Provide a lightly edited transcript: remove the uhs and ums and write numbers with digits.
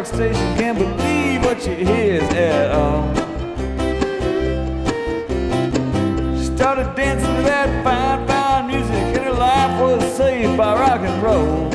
York station, can't believe what she hears at all. She started dancing to that fine, fine music, and her life was saved by rock and roll.